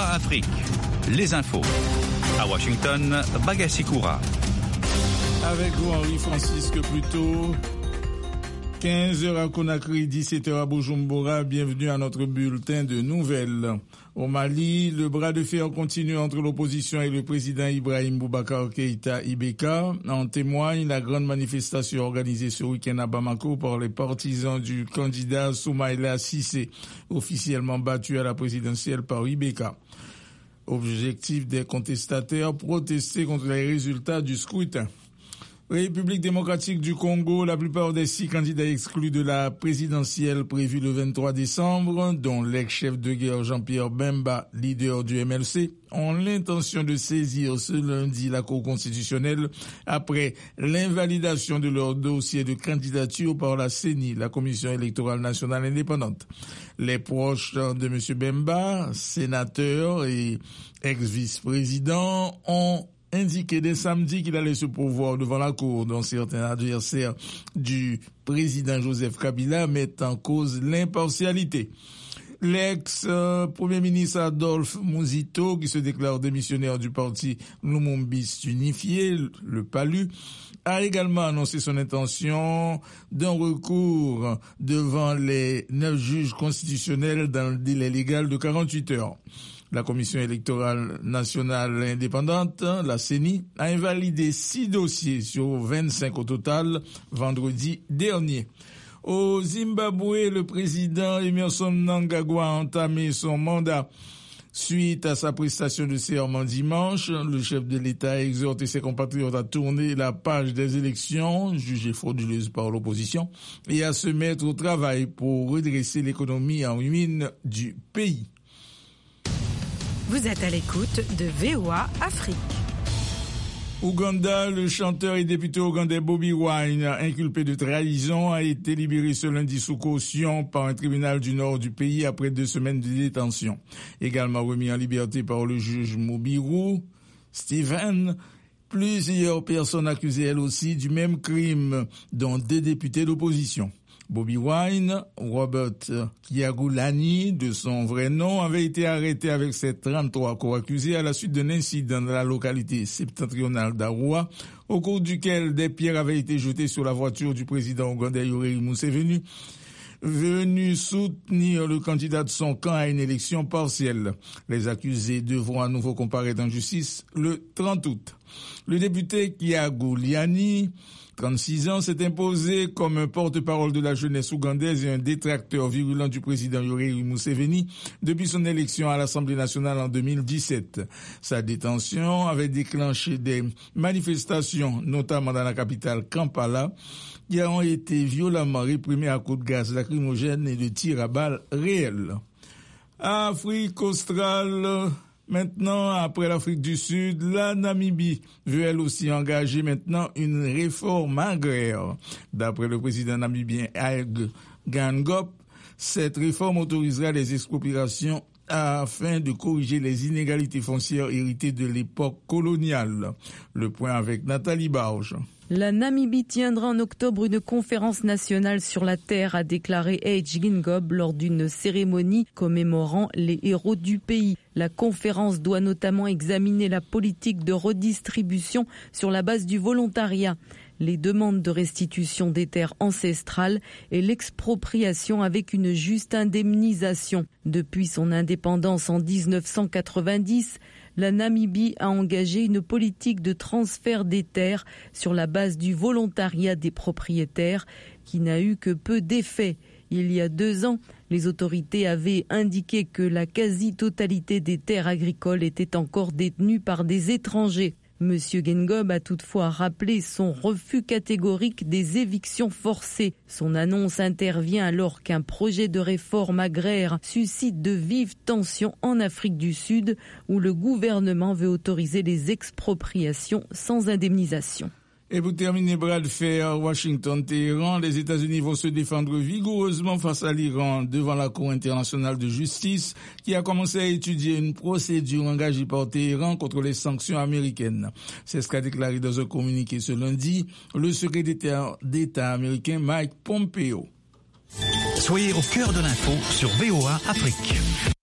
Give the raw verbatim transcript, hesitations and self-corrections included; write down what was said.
V O A Afrique, les infos. À Washington, Bagassi Koura. Avec vous, Henri-Francisque Pluto. quinze heures à Conakry, dix-sept heures à Bujumbura. Bienvenue à notre bulletin de nouvelles. Au Mali, le bras de fer continue entre l'opposition et le président Ibrahim Boubacar Keïta I B K. En témoigne la grande manifestation organisée ce week-end à Bamako par les partisans du candidat Soumaïla Cissé, officiellement battu à la présidentielle par I B K. Objectif des contestataires, protester contre les résultats du scrutin. République démocratique du Congo, la plupart des six candidats exclus de la présidentielle prévue le vingt-trois décembre, dont l'ex-chef de guerre Jean-Pierre Bemba, leader du M L C, ont l'intention de saisir ce lundi la Cour constitutionnelle après l'invalidation de leur dossier de candidature par la C E N I, la Commission électorale nationale indépendante. Les proches de M. Bemba, sénateur et ex-vice-président, ont indiqué dès samedi qu'il allait se pourvoir devant la Cour, dont certains adversaires du président Joseph Kabila mettent en cause l'impartialité. L'ex-premier ministre Adolphe Mouzito, qui se déclare démissionnaire du parti Lumumbiste Unifié, le PALU, a également annoncé son intention d'un recours devant les neuf juges constitutionnels dans le délai légal de quarante-huit heures. La Commission électorale nationale indépendante, la C E N I, a invalidé six dossiers sur vingt-cinq au total vendredi dernier. Au Zimbabwe, le président Emmerson Mnangagwa a entamé son mandat. Suite à sa prestation de serment dimanche, le chef de l'État a exhorté ses compatriotes à tourner la page des élections, jugées frauduleuses par l'opposition, et à se mettre au travail pour redresser l'économie en ruine du pays. Vous êtes à l'écoute de V O A Afrique. Ouganda, le chanteur et député ougandais Bobi Wine, inculpé de trahison, a été libéré ce lundi sous caution par un tribunal du nord du pays après deux semaines de détention. Également remis en liberté par le juge Mubiru Stephen, plusieurs personnes accusées elles aussi du même crime, dont deux députés d'opposition. Bobi Wine, Robert Kyagulanyi, de son vrai nom, avait été arrêté avec ses trente-trois co-accusés à la suite d'un incident dans la localité septentrionale d'Arua, au cours duquel des pierres avaient été jetées sur la voiture du président ougandais Yoweri Museveni, venu soutenir le candidat de son camp à une élection partielle. Les accusés devront à nouveau comparaître en justice le trente août. Le député Kyagulanyi, trente-six ans, s'est imposé comme un porte-parole de la jeunesse ougandaise et un détracteur virulent du président Yoweri Museveni depuis son élection à l'Assemblée nationale en deux mille dix-sept. Sa détention avait déclenché des manifestations, notamment dans la capitale Kampala, qui ont été violemment réprimées à coups de gaz lacrymogène et de tirs à balles réels. Afrique australe. Maintenant, après l'Afrique du Sud, la Namibie veut elle aussi engager maintenant une réforme agraire. D'après le président namibien Ag Gangop, cette réforme autorisera les expropriations afin de corriger les inégalités foncières héritées de l'époque coloniale. Le point avec Nathalie Barge. La Namibie tiendra en octobre une conférence nationale sur la terre, a déclaré Age Gingab lors d'une cérémonie commémorant les héros du pays. La conférence doit notamment examiner la politique de redistribution sur la base du volontariat, les demandes de restitution des terres ancestrales et l'expropriation avec une juste indemnisation. Depuis son indépendance en dix-neuf cent quatre-vingt-dix, la Namibie a engagé une politique de transfert des terres sur la base du volontariat des propriétaires qui n'a eu que peu d'effet. Il y a deux ans, les autorités avaient indiqué que la quasi-totalité des terres agricoles étaient encore détenues par des étrangers. Monsieur Gengub a toutefois rappelé son refus catégorique des évictions forcées. Son annonce intervient alors qu'un projet de réforme agraire suscite de vives tensions en Afrique du Sud, où le gouvernement veut autoriser les expropriations sans indemnisation. Et pour terminer, bras de fer, Washington-Téhéran, les États-Unis vont se défendre vigoureusement face à l'Iran devant la Cour internationale de justice qui a commencé à étudier une procédure engagée par Téhéran contre les sanctions américaines. C'est ce qu'a déclaré dans un communiqué ce lundi le secrétaire d'État américain Mike Pompeo. Soyez au cœur de l'info sur V O A Afrique.